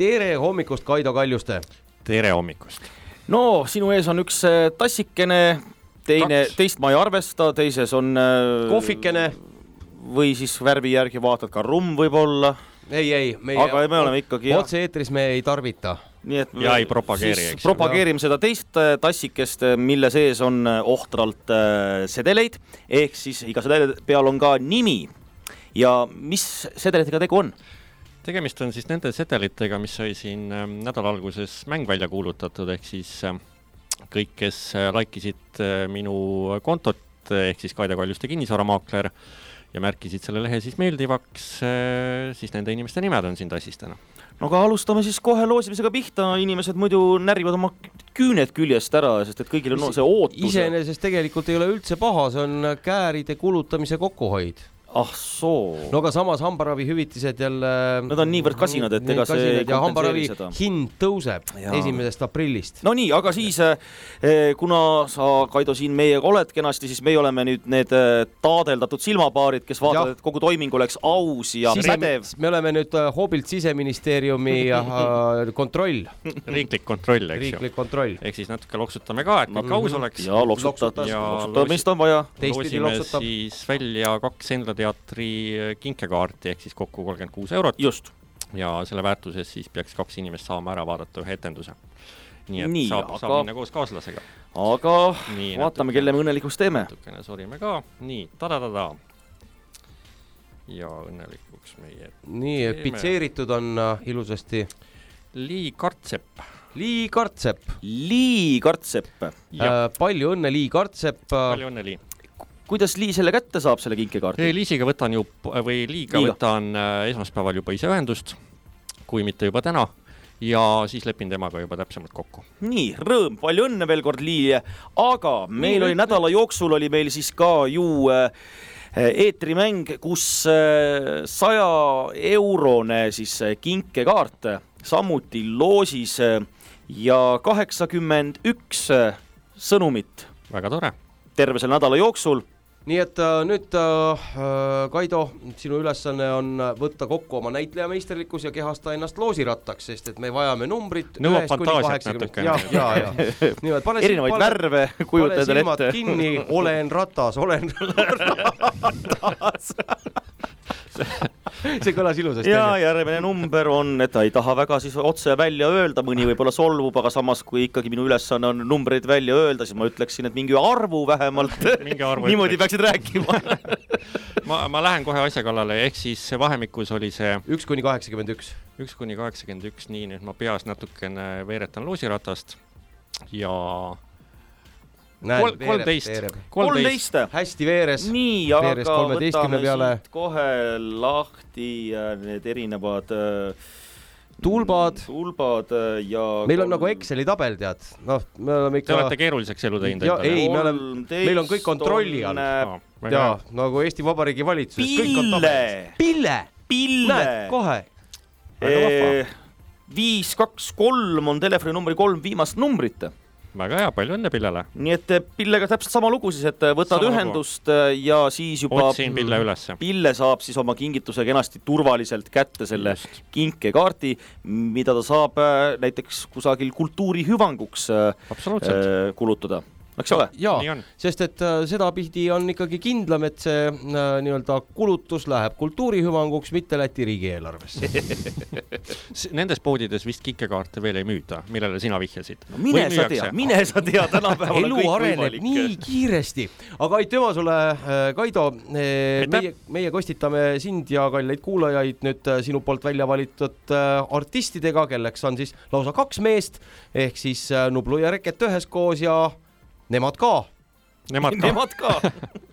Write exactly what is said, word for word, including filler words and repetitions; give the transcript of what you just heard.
tere hommikust, Kaido Kaljuste. Tere hommikust. No, sinu ees on üks tassikene, teine, teist ma ei arvesta, teises on kohvikene või siis värvi järgi vaatad ka rumm võib olla. Ei, ei, me aga me oleme ikkagi otse eetris me ei tarvita. Nii et ja ei propageeri, eks. Propageerime seda teist tassikest, mille sees on ohtralt sedeleid, ehk siis iga sedele peal on ka nimi. Ja mis sedelitega tegu on? Tegemist on siis nende sedelitega, mis sai siin nädala alguses mäng välja kuulutatud, ehk siis kõik, kes laikisid minu kontot, ehk siis Kaido Kaljuste kinnisvaramaakler ja märkisid selle lehe siis meeldivaks, siis nende inimeste nimed on siin tassis täna. No aga alustame siis kohe loosimisega pihta, inimesed muidu närvivad oma küüned küljest ära, sest et kõigil on see ootus. Iseenesest tegelikult ei ole üldse paha, see on kääride kulutamise kokkuhoid. Ah soo. No aga samas hambaravi hüvitised jälle... Nad on niivõrd kasinad, et ega see ja hambaravi seda. Hind tõuseb ja. esimesest aprillist. No nii, aga siis, kuna sa, Kaido, siin meiega oled kenasti, siis me oleme nüüd need taadeldatud silmapaarid, kes vaatavad, et kogu toiming oleks aus ja Sise, pädev. Me oleme nüüd hoobilt Siseministeeriumi kontroll. Riiklik kontroll, eks Riiklik kontroll. Ehk siis natuke loksutame ka, et kõik aus oleks. Ja loksutad, loksutamist on vaja. Loosime siis välja kaks Endla teatri kinkekaarti, ehk siis kokku kolmkümmend kuus eurot. Just. Ja selle väärtuses siis peaks kaks inimest saama ära vaadata ühe etenduse. Nii et Nii, saab, aga... saab minna koos kaaslasega. Aga Nii, vaatame, kelle me õnnelikuks teeme. Natukene sorime ka. Nii, tadadada. Ja õnnelikuks meie Nii, et pitseeritud on ilusasti. Lii Kartsepp. Lii Kartsepp. Lii Kartsepp. Äh, palju õnne, Lii Kartsepp. Palju õnne, Lii. Kuidas Lii selle kätte saab, selle kinkekaarti? Liisiga võtan ju, või Liiga Liiga. võtan esmaspäeval juba ise ühendust, kui mitte juba täna, ja siis lepin temaga juba täpsemalt kokku. Nii, rõõm, palju õnne veel kord, Lii, aga meil Nii, oli nädala jooksul oli meil siis ka ju eetrimäng, kus saja eurone siis kinkekaart, samuti loosis ja kaheksakümmend üks sõnumit. Väga tore. Terve selle nädala jooksul. Nii et äh, nüüd äh, Kaido, sinu ülesanne on võtta kokku oma näitlejameisterlikkus ja kehasta ennast loosirattaks, sest et me vajame numbrit nõuab fantaasiat natuke. Ja, ja, ja. Niimoodi, pane erinevaid pane, värve kujutada ette. Pane silmad kinni, olen ratas, olen ratas. See kõlas ilusasti. Ja järgmine number on, et ta ei taha väga siis otse välja öelda, mõni võib-olla solvub, aga samas kui ikkagi minu ülesanne on numbreid välja öelda, siis ma ütleksin, et mingi arvu vähemalt. Mingi arvu niimoodi peaksid rääkima. ma, ma lähen kohe asja kallale, ehk siis vahemikus oli see üks kuni kaheksakümmend üks. üks kuni kaheksakümmend üks, nii nüüd ma peas natukene veeretan loosiratast ja Näen, kolmteist. kolmteist. Hästi veeres. Nii, aga võtame siit kohe lahti need erinevad tulbad. tulbad ja meil on nagu Exceli tabel, tead. No, me oleme ikka... Te olete keeruliseks elu teinud. Ja, ei, me oleme, meil on kõik kontrolli all. No, ja, nagu Eesti Vabariigi valitsus. Pille. Pille. Pille. Näed, kohe. E, viis, kaks, kolm on telefoni numbri kolm viimast numbrit. Väga hea, palju õnne Pillele. Nii et Pillega täpselt sama lugu siis, et võtad sama ühendust lugu. Ja siis juba Otsin Pille ülesse. Pille saab siis oma kingituse kenasti turvaliselt kätte selle Just. kinkekaardi, mida ta saab näiteks kusagil kultuuri hüvanguks kulutada. Eks ole? Jaa, sest et äh, seda pihti on ikkagi kindlam, et see äh, nii-öelda kulutus läheb kultuurihüvanguks, mitte Läti riigieelarvesse. Nendes poodides vist kinkekaarte veel ei müüda, millele sina vihjasid. No, mine sa tea, mine sa tea, tänapäeval elu areneb nii kiiresti. Aga aitüma sulle, äh, Kaido, äh, meie, meie kostitame sind ja kalleid kuulajaid nüüd äh, sinu poolt välja valitud äh, artistidega, kelleks on siis lausa kaks meest, ehk siis äh, Nublu ja Reket üheskoos ja Nemad ka. Nemad ka. Nemad ka.